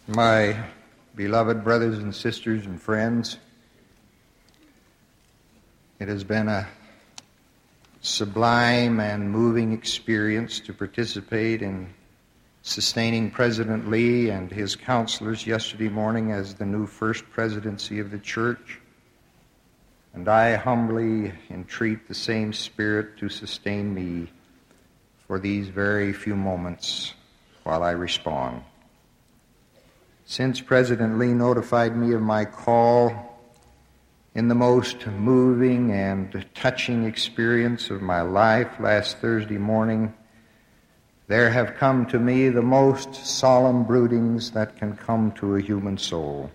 My beloved brothers and sisters and friends, it has been a sublime and moving experience to participate in sustaining President Lee and his counselors yesterday morning as the new First Presidency of the Church. And I humbly entreat the same Spirit to sustain me for these very few moments while I respond. Since President Lee notified me of my call in the most moving and touching experience of my life last Thursday morning, there have come to me the most solemn broodings that can come to a human soul.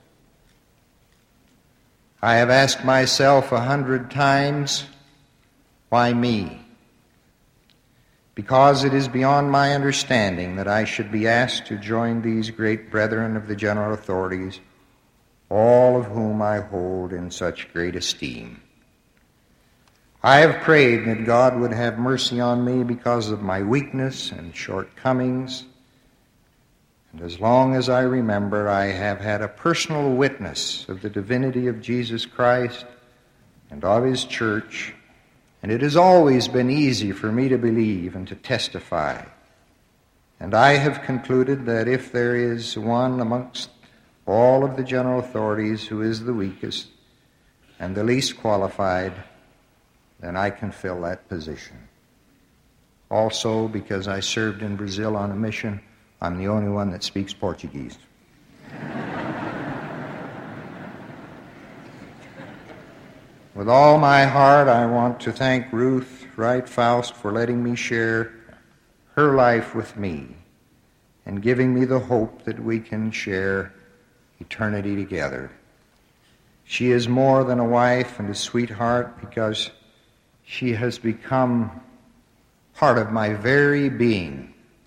I have asked myself 100 times, why me? Because it is beyond my understanding that I should be asked to join these great brethren of the general authorities, all of whom I hold in such great esteem. I have prayed that God would have mercy on me because of my weakness and shortcomings, and as long as I remember, I have had a personal witness of the divinity of Jesus Christ and of His church, and it has always been easy for me to believe and to testify. And I have concluded that if there is one amongst all of the general authorities who is the weakest and the least qualified, then I can fill that position. Also, because I served in Brazil on a mission, I'm the only one that speaks Portuguese. With all my heart, I want to thank Ruth Wright Faust for letting me share her life with me and giving me the hope that we can share eternity together. She is more than a wife and a sweetheart because she has become part of my very being.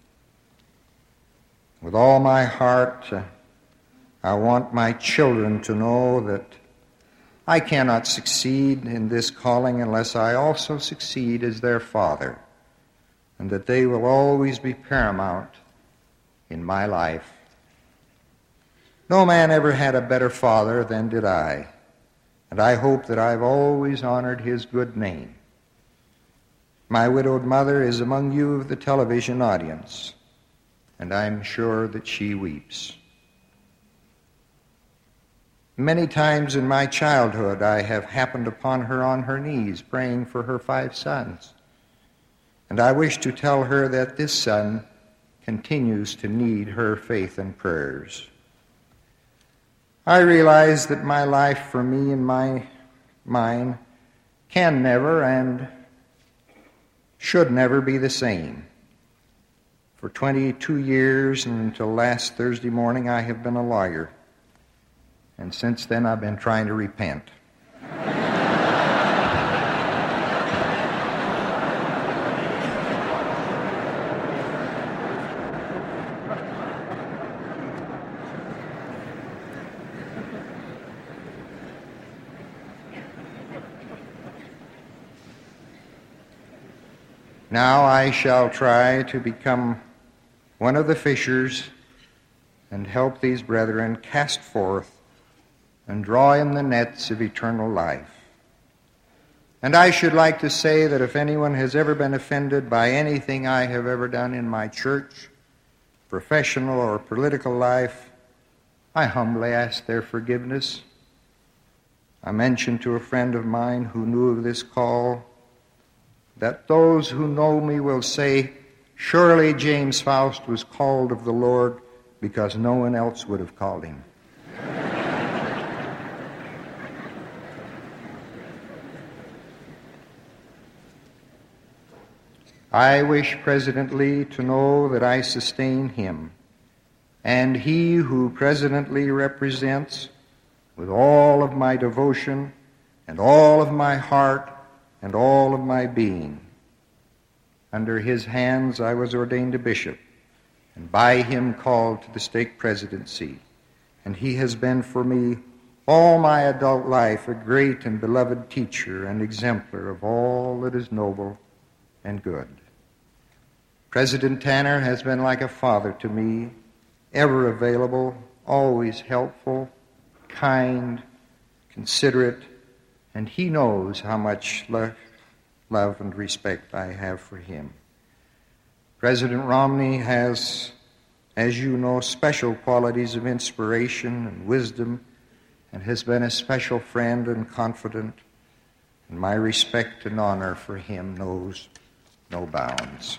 With all my heart, I want my children to know that I cannot succeed in this calling unless I also succeed as their father, and that they will always be paramount in my life. No man ever had a better father than did I, and I hope that I've always honored his good name. My widowed mother is among you of the television audience, and I'm sure that she weeps. Many times in my childhood, I have happened upon her on her knees praying for her 5 sons. And I wish to tell her that this son continues to need her faith and prayers. I realize that my life for me and mine can never and should never be the same. For 22 years and until last Thursday morning, I have been a lawyer. And since then, I've been trying to repent. Now I shall try to become one of the fishers and help these brethren cast forth and draw in the nets of eternal life. And I should like to say that if anyone has ever been offended by anything I have ever done in my church, professional or political life, I humbly ask their forgiveness. I mentioned to a friend of mine who knew of this call that those who know me will say, surely James Faust was called of the Lord because no one else would have called him. I wish President Lee to know that I sustain him, and he who President Lee represents, with all of my devotion and all of my heart and all of my being. Under his hands I was ordained a bishop, and by him called to the stake presidency, and he has been for me all my adult life a great and beloved teacher and exemplar of all that is noble and good. President Tanner has been like a father to me, ever available, always helpful, kind, considerate, and he knows how much love and respect I have for him. President Romney has, as you know, special qualities of inspiration and wisdom, and has been a special friend and confidant, and my respect and honor for him knows no bounds.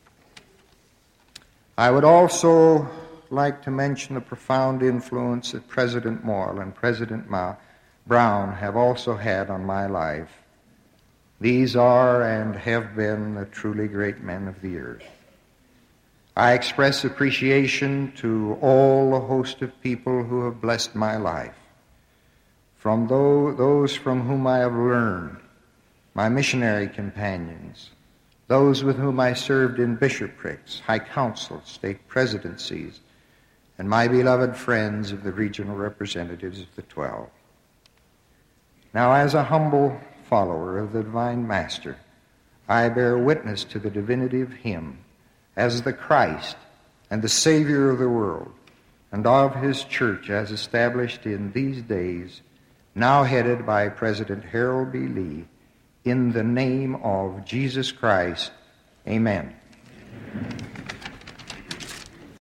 I would also like to mention the profound influence that President Morrill and President Brown have also had on my life. These are and have been the truly great men of the earth. I express appreciation to all the host of people who have blessed my life, from those from whom I have learned, my missionary companions, those with whom I served in bishoprics, high councils, state presidencies, and my beloved friends of the regional representatives of the 12. Now, as a humble follower of the Divine Master, I bear witness to the divinity of him as the Christ and the Savior of the world, and of his church as established in these days, now headed by President Harold B. Lee, in the name of Jesus Christ. Amen.